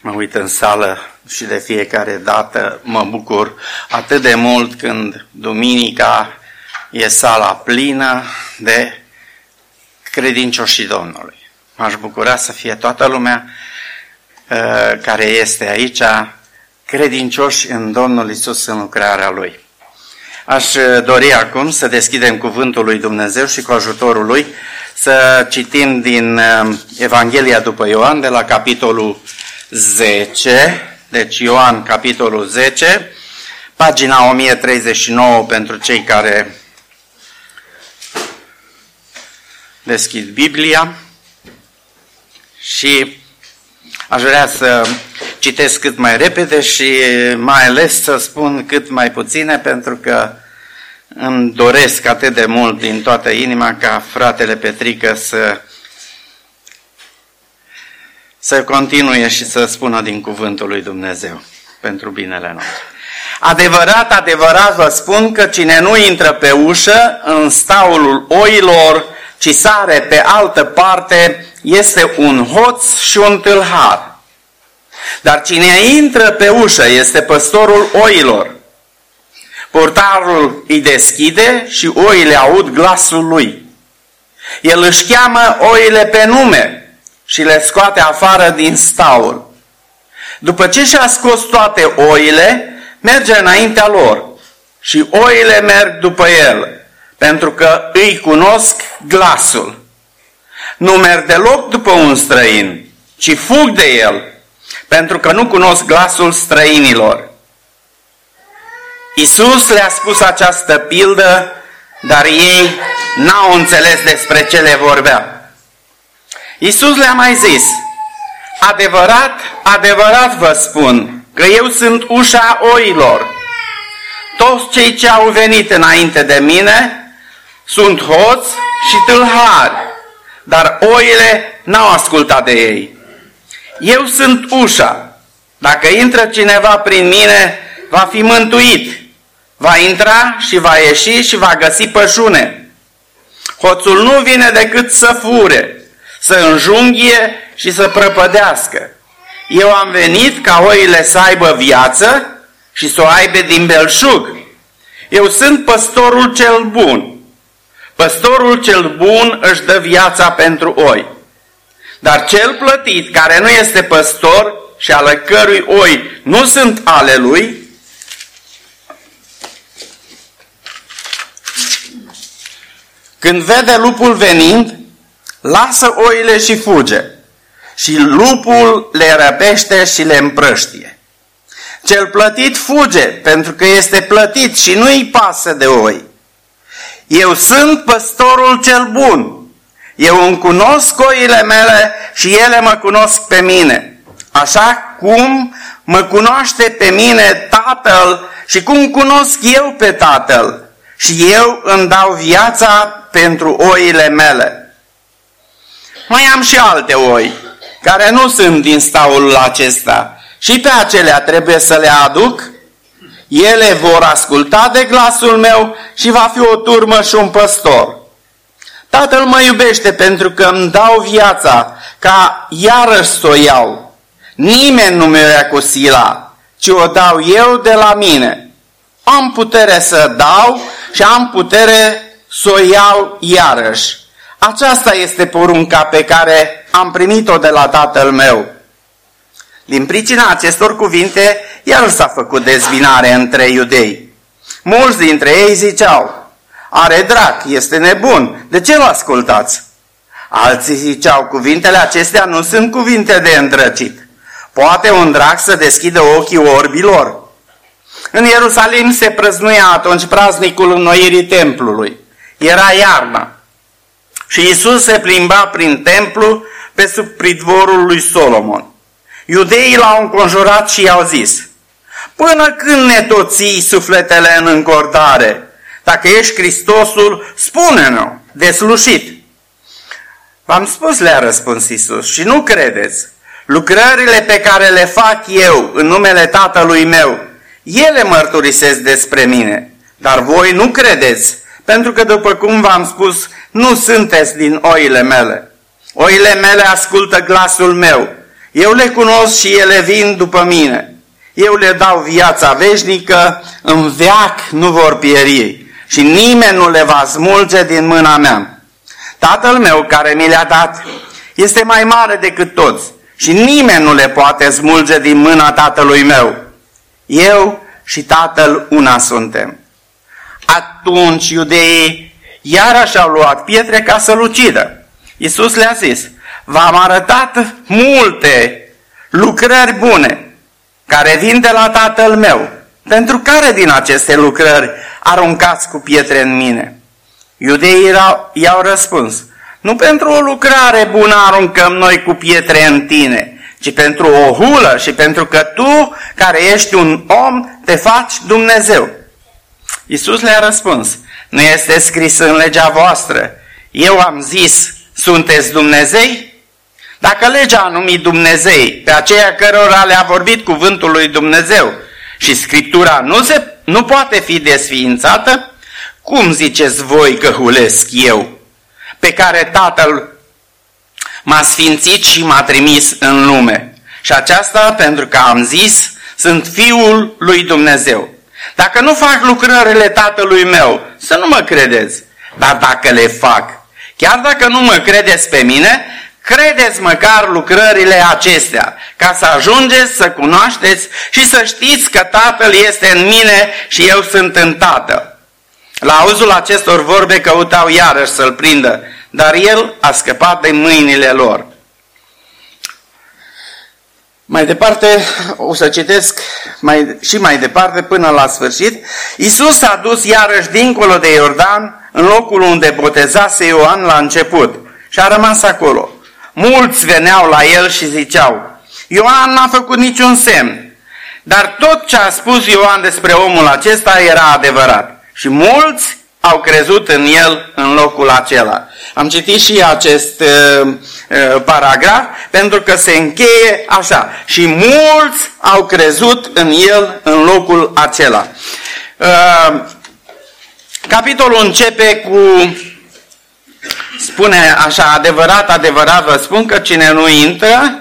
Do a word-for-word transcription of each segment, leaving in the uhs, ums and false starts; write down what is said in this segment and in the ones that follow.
Mă uit în sală și de fiecare dată mă bucur atât de mult când duminica e sala plină de credincioșii Domnului. M-aș bucura să fie toată lumea uh, care este aici credincioși în Domnul Iisus în lucrarea Lui. Aș dori acum să deschidem cuvântul lui Dumnezeu și cu ajutorul Lui să citim din Evanghelia după Ioan de la capitolul zece, deci Ioan capitolul zece, pagina o mie treizeci și nouă pentru cei care deschid Biblia și aș vrea să citesc cât mai repede și mai ales să spun cât mai puține, pentru că îmi doresc atât de mult din toată inima ca fratele Petrică să, să continue și să spună din cuvântul lui Dumnezeu pentru binele nostru. Adevărat, adevărat vă spun că cine nu intră pe ușă în staulul oilor, ci sare pe altă parte, este un hoț și un tâlhar. Dar cine intră pe ușă este păstorul oilor. Portarul îi deschide și oile aud glasul lui. El își cheamă oile pe nume și le scoate afară din staul. După ce și-a scos toate oile, merge înaintea lor și oile merg după el, pentru că îi cunosc glasul. Nu merg deloc după un străin, ci fug de el, pentru că nu cunosc glasul străinilor. Iisus le-a spus această pildă, dar ei n-au înțeles despre ce le vorbea. Iisus le-a mai zis: adevărat, adevărat vă spun că eu sunt ușa oilor. Toți cei ce au venit înainte de mine sunt hoți și tâlhari, dar oile n-au ascultat de ei. Eu sunt ușa. Dacă intră cineva prin mine, va fi mântuit. Va intra și va ieși și va găsi pășune. Hoțul nu vine decât să fure, să înjunghie și să prăpădească. Eu am venit ca oile să aibă viață și să o aibă din belșug. Eu sunt păstorul cel bun. Păstorul cel bun își dă viața pentru oi. Dar cel plătit, care nu este păstor și ale cărui oi nu sunt ale lui, când vede lupul venind, lasă oile și fuge. Și lupul le răpește și le împrăștie. Cel plătit fuge, pentru că este plătit și nu-i pasă de oi. Eu sunt păstorul cel bun. Eu îmi cunosc oile mele și ele mă cunosc pe mine. Așa cum mă cunoaște pe mine Tatăl și cum cunosc eu pe Tatăl. Și eu îmi dau viața pentru oile mele. Mai am și alte oi, care nu sunt din staulul acesta. Și pe acelea trebuie să le aduc. Ele vor asculta de glasul meu și va fi o turmă și un păstor. Tatăl mă iubește pentru că îmi dau viața ca iarăși să o iau. Nimeni nu mi-o ia cu sila, ci o dau eu de la mine. Am putere să dau și am putere să o iau iarăși. Aceasta este porunca pe care am primit-o de la Tatăl meu. Din pricina acestor cuvinte, iar s-a făcut dezbinare între iudei. Mulți dintre ei ziceau: are drac, este nebun, de ce l ascultați? Alții ziceau: cuvintele acestea nu sunt cuvinte de îndrăcit. Poate un drac să deschidă ochii orbilor? În Ierusalim se prăznuia atunci praznicul înnoirii templului. Era iarna. Și Iisus se plimba prin templu pe sub pridvorul lui Solomon. Iudeii l-au înconjurat și i-au zis: până când ne tot ții sufletele în încordare? Dacă ești Hristosul, spune-ne-o, deslușit. V-am spus, le-a răspuns Iisus, și nu credeți. Lucrările pe care le fac eu în numele Tatălui meu, ele mărturisesc despre mine, dar voi nu credeți, pentru că, după cum v-am spus, nu sunteți din oile mele. Oile mele ascultă glasul meu. Eu le cunosc și ele vin după mine. Eu le dau viața veșnică, în veac nu vor pieri și nimeni nu le va smulge din mâna mea. Tatăl meu care mi le-a dat este mai mare decât toți și nimeni nu le poate smulge din mâna Tatălui meu. Eu și Tatăl una suntem. Atunci iudeii iarăși au luat pietre ca să-l ucidă. Iisus le-a zis: v-am arătat multe lucrări bune care vin de la Tatăl meu. Pentru care din aceste lucrări aruncați cu pietre în mine? Iudeii i-au răspuns: nu pentru o lucrare bună aruncăm noi cu pietre în tine, ci pentru o hulă și pentru că tu, care ești un om, te faci Dumnezeu. Iisus le-a răspuns: nu este scris în legea voastră: eu am zis, sunteți Dumnezei? Dacă legea a numit Dumnezei pe aceia cărora le-a vorbit cuvântul lui Dumnezeu și Scriptura nu, se, nu poate fi desființată, cum ziceți voi că hulesc eu, pe care Tatăl m-a sfințit și m-a trimis în lume? Și aceasta pentru că am zis, sunt Fiul lui Dumnezeu. Dacă nu fac lucrările Tatălui meu, să nu mă credeți, dar dacă le fac, chiar dacă nu mă credeți pe mine, credeți măcar lucrările acestea, ca să ajungeți să cunoașteți și să știți că Tatăl este în mine și eu sunt în Tatăl. La auzul acestor vorbe căutau iarăși să-l prindă, dar el a scăpat de mâinile lor. Mai departe, o să citesc mai, și mai departe până la sfârșit. Iisus s-a dus iarăși dincolo de Iordan, în locul unde botezase Ioan la început, și a rămas acolo. Mulți veneau la el și ziceau: Ioan n-a făcut niciun semn, dar tot ce a spus Ioan despre omul acesta era adevărat. Și mulți au crezut în el în locul acela. Am citit și acest uh, uh, paragraf pentru că se încheie așa: și mulți au crezut în el în locul acela. Uh, capitolul începe cu, spune așa: adevărat, adevărat vă spun că cine nu intră,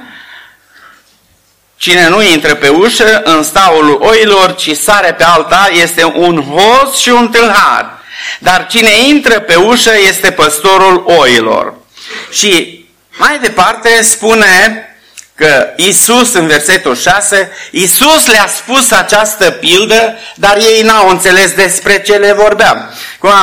cine nu intră pe ușă în staul oilor, ci sare pe alta, este un hoț și un tâlhar. Dar cine intră pe ușă este păstorul oilor. Și mai departe spune că Iisus, în versetul șase, Iisus le-a spus această pildă, dar ei n-au înțeles despre ce le vorbeam.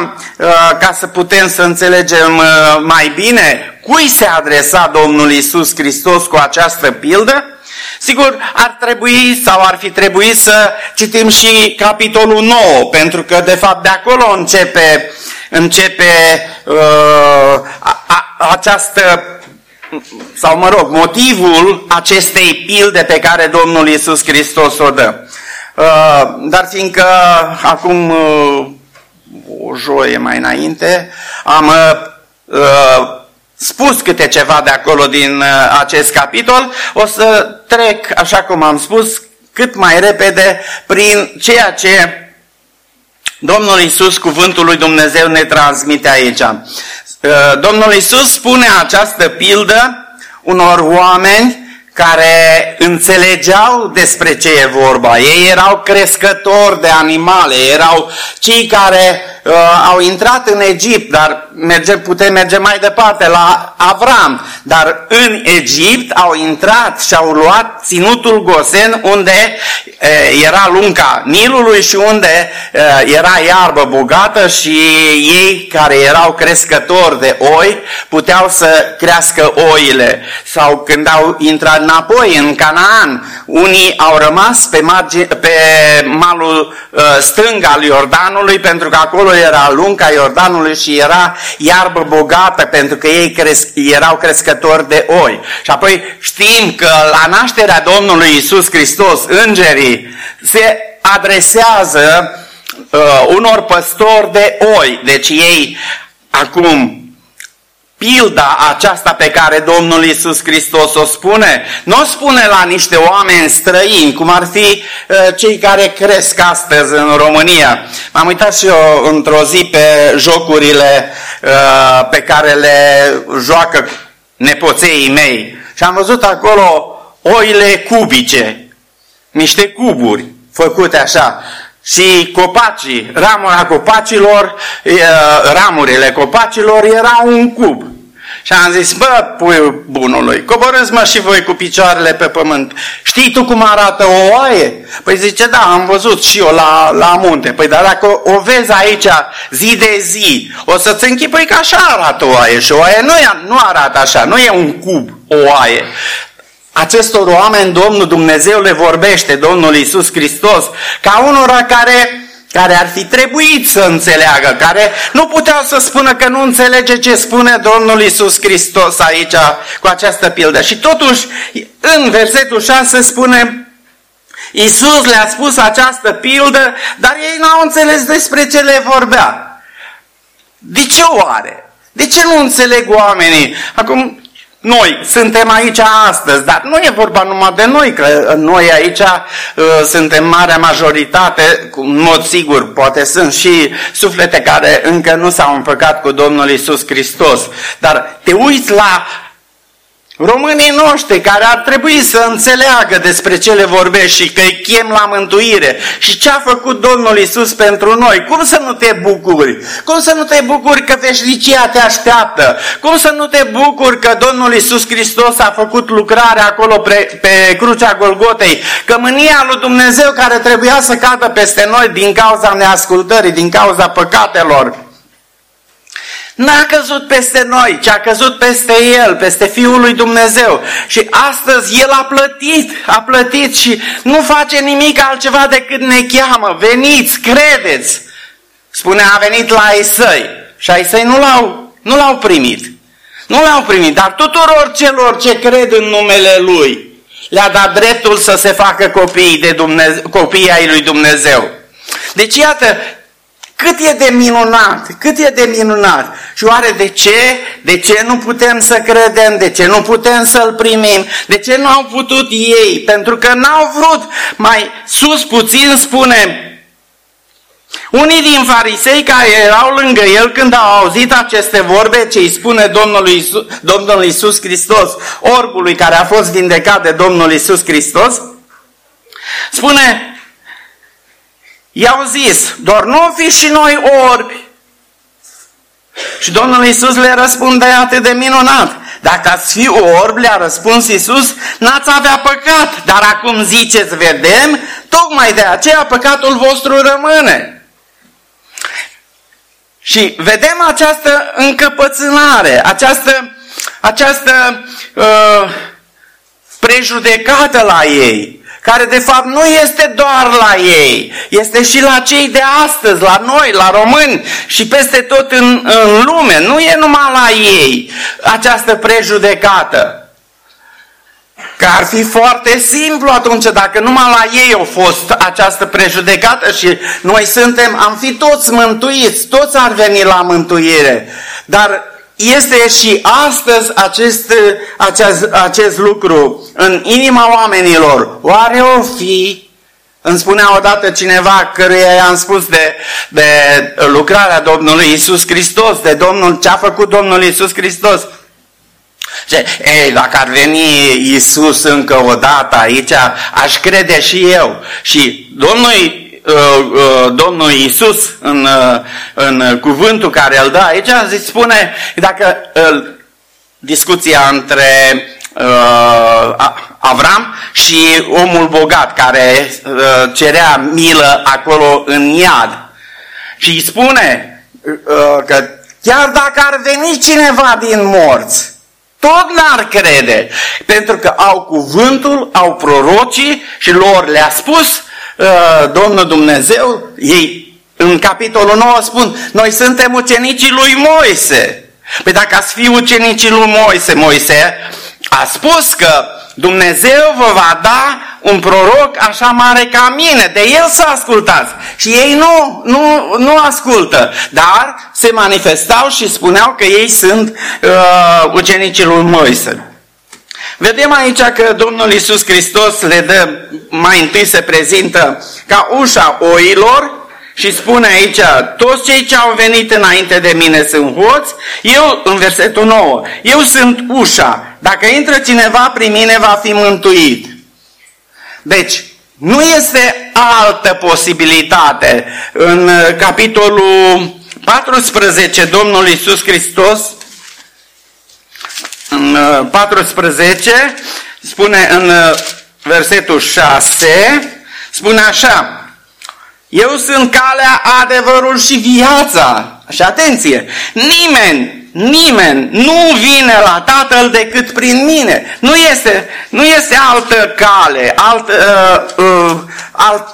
Ca să putem să înțelegem mai bine cui se adresa Domnul Iisus Hristos cu această pildă, sigur, ar trebui sau ar fi trebuit să citim și capitolul nouă, pentru că de fapt de acolo începe, începe uh, a, a, această, sau mă rog, motivul acestei pilde pe care Domnul Iisus Hristos o dă. Uh, dar fiindcă acum uh, o joie mai înainte am uh, spus câte ceva de acolo din uh, acest capitol, o să trec, așa cum am spus, cât mai repede prin ceea ce Domnul Iisus, cuvântul lui Dumnezeu, ne transmite aici. Uh, Domnul Iisus spune această pildă unor oameni care înțelegeau despre ce e vorba. Ei erau crescători de animale, erau cei care uh, au intrat în Egipt, dar merge, putem merge mai departe la Avram, dar în Egipt au intrat și au luat ținutul Gosen, unde uh, era lunca Nilului și unde uh, era iarbă bogată, și ei care erau crescători de oi puteau să crească oile. Sau când au intrat înapoi în Canaan, unii au rămas pe, margine, pe malul uh, stâng al Iordanului, pentru că acolo era lunca Iordanului și era iarbă bogată, pentru că ei cresc, erau crescători de oi. Și apoi știm că la nașterea Domnului Iisus Hristos, îngerii se adresează uh, unor păstori de oi. Deci ei acum, pilda aceasta pe care Domnul Iisus Hristos o spune, nu o spune la niște oameni străini, cum ar fi uh, cei care cresc astăzi în România. M-am uitat și eu într-o zi pe jocurile uh, pe care le joacă nepoței mei și am văzut acolo oile cubice, niște cuburi făcute așa, și copacii, ramura copacilor, ramurile copacilor erau un cub. Și am zis, bă, puiul bunului, coborâți-mă și voi cu picioarele pe pământ. Știi tu cum arată o oaie? Păi zice, da, am văzut și eu la, la munte. Păi dar dacă o vezi aici zi de zi, o să-ți închipui că așa arată o oaie. Și o oaie nu, e, nu arată așa, nu e un cub, o oaie. Acestor oameni Domnul Dumnezeu le vorbește, Domnul Iisus Hristos, ca unora care... care ar fi trebuit să înțeleagă, care nu puteau să spună că nu înțelege ce spune Domnul Iisus Hristos aici cu această pildă. Și totuși, în versetul șase spune, Iisus le-a spus această pildă, dar ei n-au înțeles despre ce le vorbea. De ce oare? De ce nu înțeleg oamenii? Acum, noi suntem aici astăzi, dar nu e vorba numai de noi, că noi aici uh, suntem marea majoritate, în mod sigur, poate sunt și suflete care încă nu s-au împăcat cu Domnul Iisus Hristos, dar te uiți la românii noștri care ar trebui să înțeleagă despre ce le vorbești și că îi chem la mântuire și ce a făcut Domnul Iisus pentru noi. Cum să nu te bucuri? Cum să nu te bucuri că veșnicia te așteaptă? Cum să nu te bucuri că Domnul Iisus Hristos a făcut lucrarea acolo pe, pe crucea Golgotei? Că mânia lui Dumnezeu care trebuia să cadă peste noi din cauza neascultării, din cauza păcatelor, n-a căzut peste noi, ci a căzut peste El, peste Fiul lui Dumnezeu. Și astăzi El a plătit, a plătit și nu face nimic altceva decât ne cheamă. Veniți, credeți! Spune, a venit la ai săi și ai săi nu l-au, nu l-au primit. Nu l-au primit, dar tuturor celor ce cred în numele Lui le-a dat dreptul să se facă copii, de Dumnezeu, copii ai lui Dumnezeu. Deci iată, cât e de minunat, cât e de minunat. Și oare de ce? De ce nu putem să credem? De ce nu putem să-L primim? De ce nu au putut ei? Pentru că n-au vrut. Mai sus puțin spune, unii din farisei care erau lângă El când au auzit aceste vorbe ce îi spune Domnul Iisus, Domnul Iisus Hristos, orbului care a fost vindecat de Domnul Iisus Hristos, spune, i-au zis, doar nu fi și noi orbi. Și Domnul Iisus le răspunde atât de minunat. Dacă ați fi orbi, le-a răspuns Iisus, n-ați avea păcat. Dar acum ziceți, vedem, tocmai de aceea păcatul vostru rămâne. Și vedem această încăpățânare, această, această uh, prejudecată la ei, care de fapt nu este doar la ei, este și la cei de astăzi, la noi, la români și peste tot în, în lume. Nu e numai la ei această prejudecată. Că ar fi foarte simplu atunci dacă numai la ei a fost această prejudecată și noi suntem, am fi toți mântuiți, toți ar veni la mântuire. Dar este și astăzi acest, acest, acest lucru în inima oamenilor. Oare o fi? Îmi spunea odată cineva căruia i-am spus de, de lucrarea Domnului Iisus Hristos, de Domnul, ce a făcut Domnul Iisus Hristos. Și, ei, dacă ar veni Iisus încă o dată aici, aș crede și eu. Și Domnul Domnul Iisus în, în cuvântul care îl dă aici, zice, spune, dacă discuția între uh, Avram și omul bogat care uh, cerea milă acolo în iad. Și îi spune uh, că chiar dacă ar veni cineva din morți, tot n-ar crede, pentru că au cuvântul, au prorocii și lor le-a spus Domnul Dumnezeu. Ei în capitolul nouă spun, noi suntem ucenicii lui Moise. Păi dacă ați fi ucenicii lui Moise, Moise a spus că Dumnezeu vă va da un proroc așa mare ca mine, de el să ascultați. Și ei nu, nu, nu ascultă, dar se manifestau și spuneau că ei sunt uh, ucenicii lui Moise. Vedem aici că Domnul Iisus Hristos le dă, mai întâi se prezintă ca ușa oilor și spune aici, toți cei ce au venit înainte de mine sunt hoți, eu, în versetul nouă, eu sunt ușa, dacă intră cineva prin mine va fi mântuit. Deci, nu este altă posibilitate. În capitolul paisprezece, Domnul Iisus Hristos, în paisprezece, spune în versetul șase, spune așa, eu sunt calea, adevărul și viața. Și atenție, nimeni, nimeni nu vine la Tatăl decât prin mine. Nu este, nu este altă cale, altă, uh, uh, alt,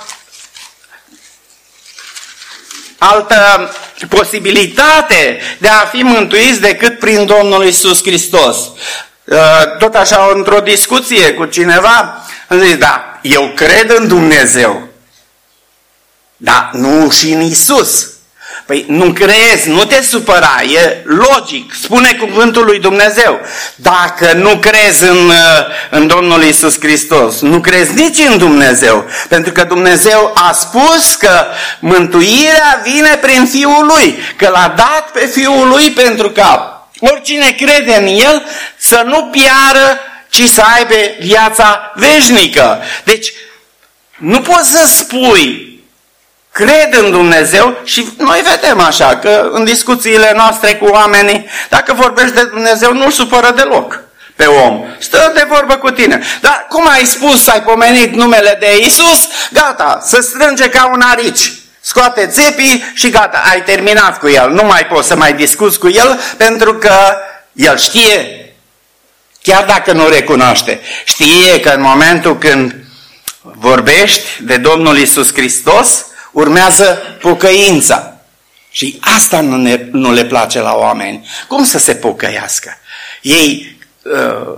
altă posibilitate de a fi mântuiți decât prin Domnul Iisus Hristos. Uh, tot așa, într-o discuție cu cineva, îmi zice, da, eu cred în Dumnezeu, dar nu și în Iisus. Păi nu crezi, nu te supăra, e logic, spune cuvântul lui Dumnezeu. Dacă nu crezi în, în Domnul Iisus Hristos, nu crezi nici în Dumnezeu, pentru că Dumnezeu a spus că mântuirea vine prin Fiul Lui, că l-a dat pe Fiul Lui pentru ca oricine crede în El să nu piară, ci să aibă viața veșnică. Deci nu poți să spui cred în Dumnezeu și noi vedem așa că în discuțiile noastre cu oamenii, dacă vorbești de Dumnezeu, nu-l supără deloc pe om. Stă de vorbă cu tine. Dar cum ai spus, ai pomenit numele de Iisus, gata, se strânge ca un arici. Scoate țepii și gata, ai terminat cu el. Nu mai poți să mai discuți cu el pentru că el știe, chiar dacă nu recunoaște, știe că în momentul când vorbești de Domnul Iisus Hristos, urmează pocăința. Și asta nu, ne, nu le place la oameni. Cum să se pocăiască? Ei, uh,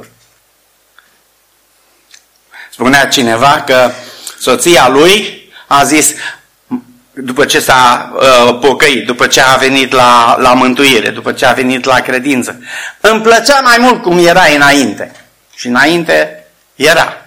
spunea cineva că soția lui a zis, după ce s-a uh, pocăit, după ce a venit la, la mântuire, după ce a venit la credință, îmi plăcea mai mult cum era înainte. Și înainte era.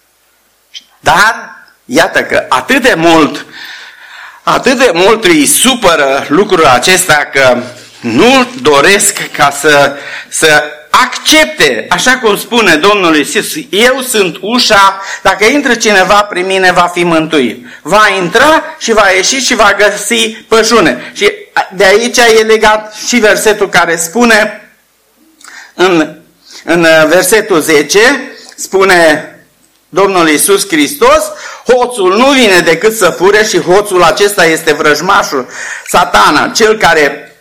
Dar, iată că atât de mult Atât de mult îi supără lucrul acesta că nu doresc ca să, să accepte, așa cum spune Domnul Iisus, eu sunt ușa, dacă intră cineva prin mine va fi mântuit. Va intra și va ieși și va găsi pășune. Și de aici e legat și versetul care spune, în, în versetul zece, spune Domnul Iisus Hristos, hoțul nu vine decât să fure și hoțul acesta este vrăjmașul, Satana, cel care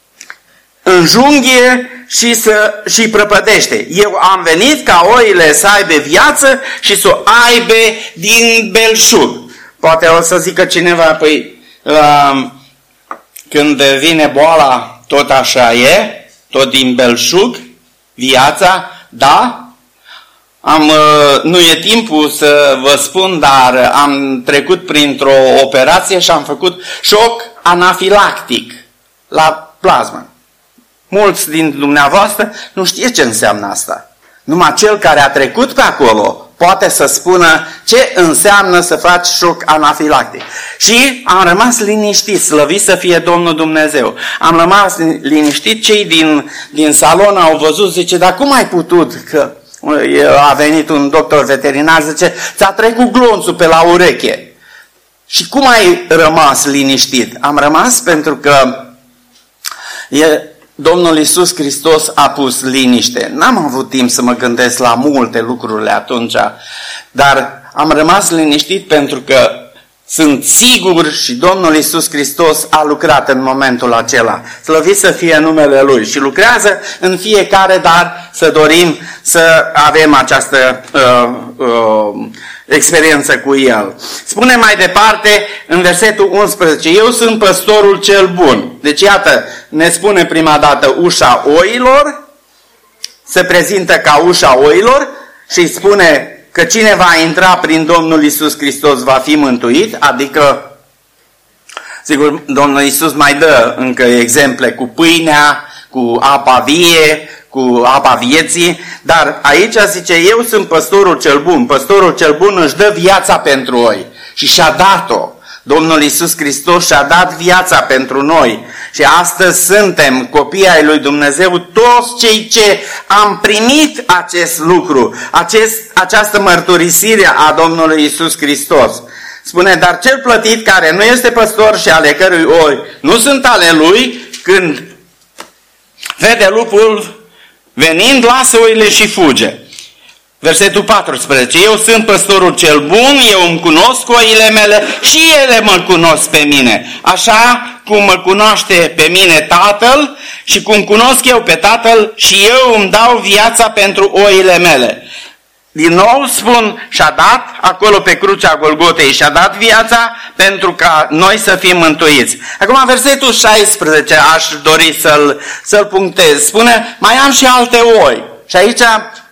înjunghie și, să, și prăpădește. Eu am venit ca oile să aibă viață și să o aibă din belșug. Poate o să zică cineva, păi uh, când vine boala tot așa e, tot din belșug, viața, da? Am, nu e timpul să vă spun, dar am trecut printr-o operație și am făcut șoc anafilactic la plasmă. Mulți din dumneavoastră nu știe ce înseamnă asta. Numai cel care a trecut pe acolo poate să spună ce înseamnă să faci șoc anafilactic. Și am rămas liniștit, slăvit să fie Domnul Dumnezeu. Am rămas liniștit, cei din, din salon au văzut, zice, dar cum ai putut? Că a venit un doctor veterinar, zice, ți-a trecut glonțul pe la ureche. Și cum ai rămas liniștit? Am rămas pentru că e, Domnul Iisus Hristos a pus liniște. N-am avut timp să mă gândesc la multe lucrurile atunci, dar am rămas liniștit pentru că sunt sigur și Domnul Iisus Hristos a lucrat în momentul acela. Slăvit să fie numele Lui și lucrează în fiecare, dar să dorim să avem această uh, uh, experiență cu El. Spune mai departe în versetul unsprezece, eu sunt păstorul cel bun. Deci iată, ne spune prima dată ușa oilor, se prezintă ca ușa oilor și spune că cine va intra prin Domnul Iisus Hristos va fi mântuit, adică, sigur, Domnul Iisus mai dă încă exemple cu pâinea, cu apa vie, cu apa vieții, dar aici zice, eu sunt păstorul cel bun, păstorul cel bun își dă viața pentru oi și și-a dat-o. Domnul Iisus Hristos și-a dat viața pentru noi și astăzi suntem copii ai lui Dumnezeu, toți cei ce am primit acest lucru, acest, această mărturisire a Domnului Iisus Hristos. Spune, dar cel plătit care nu este păstor și ale cărui oi nu sunt ale lui, când vede lupul venind, lasă oile și fuge. Versetul paisprezece. Eu sunt păstorul cel bun, eu îmi cunosc oile mele și ele mă cunosc pe mine. Așa cum mă cunoaște pe mine Tatăl și cum cunosc eu pe Tatăl și eu îmi dau viața pentru oile mele. Din nou spun, și-a dat acolo pe crucea Golgotei, și-a dat viața pentru ca noi să fim mântuiți. Acum versetul șaisprezece aș dori să-l, să-l punctez. Spune, mai am și alte oi. Și aici,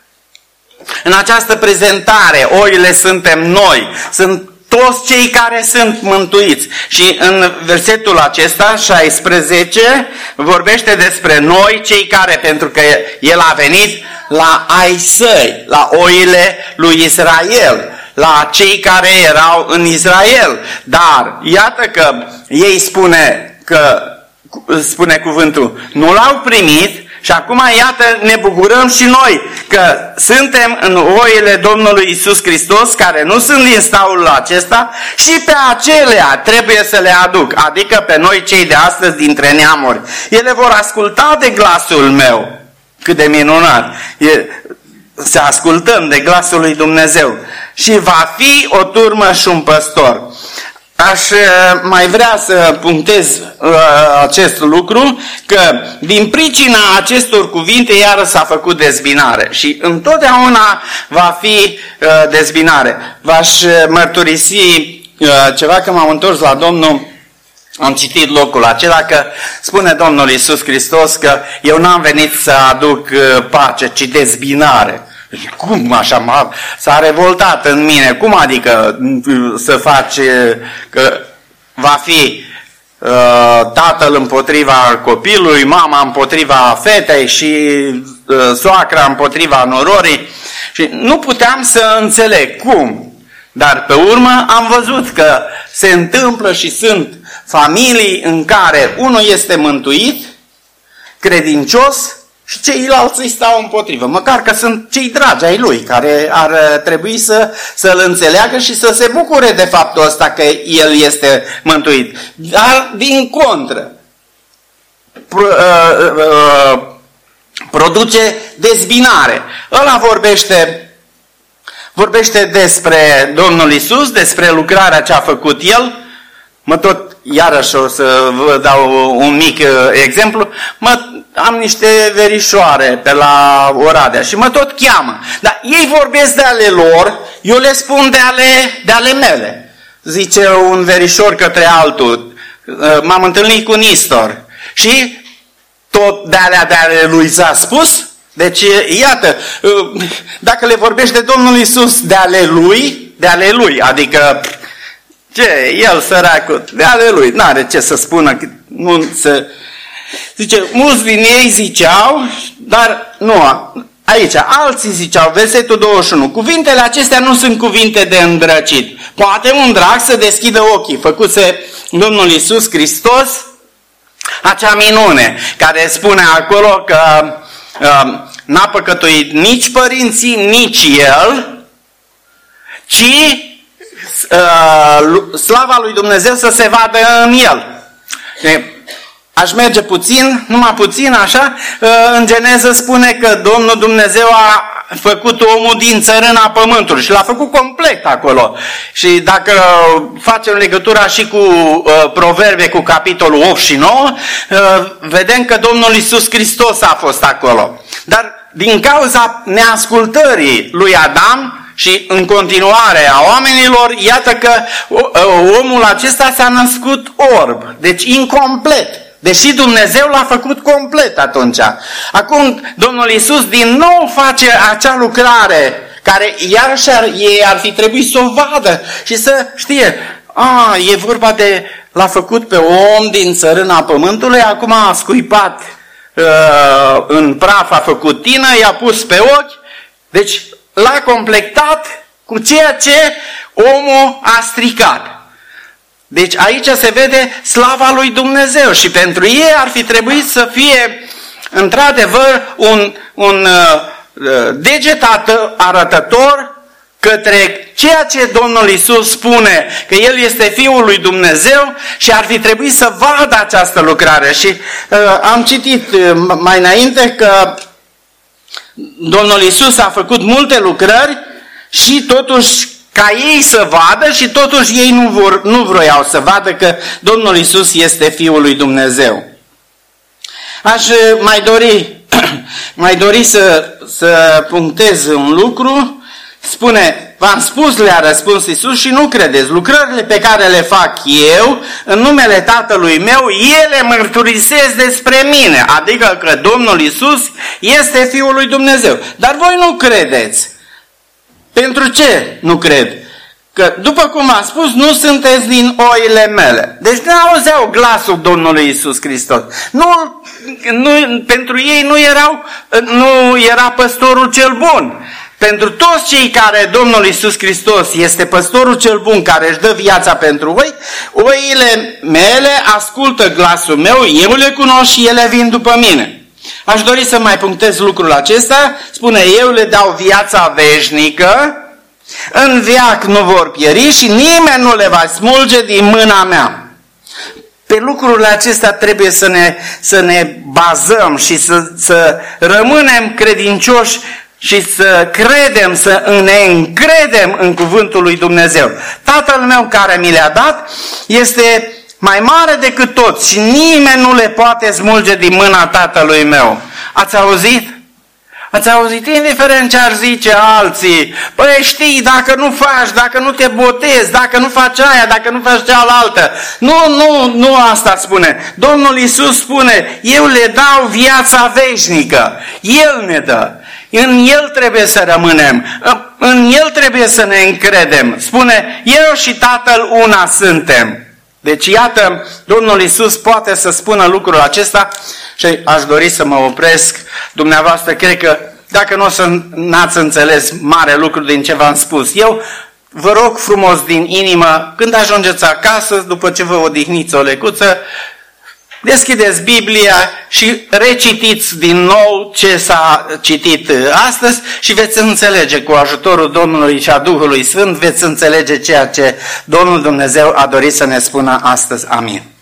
în această prezentare, oile suntem noi, sunt toți cei care sunt mântuiți. Și în versetul acesta, șaisprezece, vorbește despre noi, cei care, pentru că El a venit la ai săi, la oile lui Israel, la cei care erau în Israel. Dar iată că ei spune că, spune cuvântul, nu l-au primit. Și acum, iată, ne bucurăm și noi că suntem în oile Domnului Iisus Hristos, care nu sunt din staulul acesta, și pe acelea trebuie să le aduc, adică pe noi cei de astăzi dintre neamuri. Ele vor asculta de glasul meu. Cât de minunat! E, să ascultăm de glasul lui Dumnezeu. Și va fi o turmă și un păstor. Aș mai vrea să punctez uh, acest lucru, că din pricina acestor cuvinte iară s-a făcut dezbinare și întotdeauna va fi uh, dezbinare. V-aș mărturisi uh, ceva, că m-am întors la Domnul, am citit locul acela, că spune Domnul Iisus Hristos că eu n-am venit să aduc uh, pace, ci dezbinare. Cum așa? S-a revoltat în mine. Cum adică să faci că va fi uh, tatăl împotriva copilului, mama împotriva fetei și uh, soacra împotriva nororii? Și nu puteam să înțeleg cum. Dar pe urmă am văzut că se întâmplă și sunt familii în care unul este mântuit, credincios, și ceilalți îi stau împotrivă, măcar că sunt cei dragi ai lui, care ar trebui să, să-l înțeleagă și să se bucure de faptul ăsta că el este mântuit. Dar, din contră, pro, uh, uh, produce dezbinare. Ăla vorbește, vorbește despre Domnul Iisus, despre lucrarea ce a făcut El. Mă tot, iarăși o să vă dau un mic exemplu, mă, am niște verișoare pe la Oradea și mă tot cheamă. Dar ei vorbesc de ale lor, eu le spun de ale, de ale mele. Zice un verișor către altul, m-am întâlnit cu Nistor și tot de alea de ale lui s-a spus. Deci, iată, dacă le vorbești de Domnul Iisus de ale lui, de ale lui, adică ce, el săracul, de ale lui, n-are ce să spună, nu să... Zice, mulți din ei ziceau, dar nu, aici, alții ziceau, versetul douăzeci și unu, cuvintele acestea nu sunt cuvinte de îndrăcit. Poate un drag să deschidă ochii, făcuse Domnul Iisus Hristos acea minune, care spune acolo că uh, n-a păcătuit nici părinții, nici el, ci uh, slava lui Dumnezeu să se vadă în el. Aș merge puțin, numai puțin așa, în Geneză spune că Domnul Dumnezeu a făcut omul din țărâna pământului și l-a făcut complet acolo. Și dacă facem legătura și cu uh, Proverbe, cu capitolul opt și nouă, uh, vedem că Domnul Iisus Hristos a fost acolo. Dar din cauza neascultării lui Adam și în continuare a oamenilor, iată că uh, omul acesta s-a născut orb, deci incomplet. Deși Dumnezeu l-a făcut complet atunci. Acum Domnul Iisus din nou face acea lucrare care iarăși ar, ei ar fi trebuit să o vadă și să știe, a, e vorba de, l-a făcut pe om din țărâna pământului, acum a scuipat uh, în praf, a făcut tină, i-a pus pe ochi, deci l-a completat cu ceea ce omul a stricat. Deci aici se vede slava lui Dumnezeu și pentru ei ar fi trebuit să fie într-adevăr un, un uh, deget arătător către ceea ce Domnul Iisus spune, că El este Fiul lui Dumnezeu și ar fi trebuit să vadă această lucrare. Și uh, am citit uh, mai înainte că Domnul Iisus a făcut multe lucrări și totuși ca ei să vadă și totuși ei nu, vor, nu vroiau să vadă că Domnul Iisus este Fiul lui Dumnezeu. Aș mai dori, mai dori să, să punctez un lucru. Spune, v-am spus, le-a răspuns Iisus, și nu credeți. Lucrările pe care le fac eu, în numele Tatălui meu, ele mărturisesc despre mine. Adică că Domnul Iisus este Fiul lui Dumnezeu. Dar voi nu credeți. Pentru ce nu cred? Că, după cum am spus, nu sunteți din oile mele. Deci nu auzeau glasul Domnului Iisus Hristos. Nu, nu, pentru ei nu, erau, nu era păstorul cel bun. Pentru toți cei care Domnul Iisus Hristos este păstorul cel bun care își dă viața pentru oi, oile mele ascultă glasul meu, eu le cunosc și ele vin după mine. Aș dori să mai punctez lucrul acesta. Spune, eu le dau viața veșnică, în veac nu vor pieri și nimeni nu le va smulge din mâna mea. Pe lucrurile acestea trebuie să ne, să ne bazăm și să, să rămânem credincioși și să credem, să ne încredem în cuvântul lui Dumnezeu. Tatăl meu care mi le-a dat este mai mare decât toți și nimeni nu le poate smulge din mâna Tatălui meu. Ați auzit? Ați auzit? Indiferent ce ar zice alții. Păi știi, dacă nu faci, dacă nu te botezi, dacă nu faci aia, dacă nu faci cealaltă. Nu, nu, nu asta spune. Domnul Iisus spune, eu le dau viața veșnică. El ne dă. În El trebuie să rămânem. În El trebuie să ne încredem. Spune, eu și Tatăl una suntem. Deci iată, Domnul Iisus poate să spună lucrul acesta și aș dori să mă opresc. Dumneavoastră, cred că dacă nu o să n-ați înțeles mare lucru din ce v-am spus eu, vă rog frumos din inimă, când ajungeți acasă, după ce vă odihniți o lecuță, deschideți Biblia și recitiți din nou ce s-a citit astăzi și veți înțelege cu ajutorul Domnului și a Duhului Sfânt, veți înțelege ceea ce Domnul Dumnezeu a dorit să ne spună astăzi. Amin.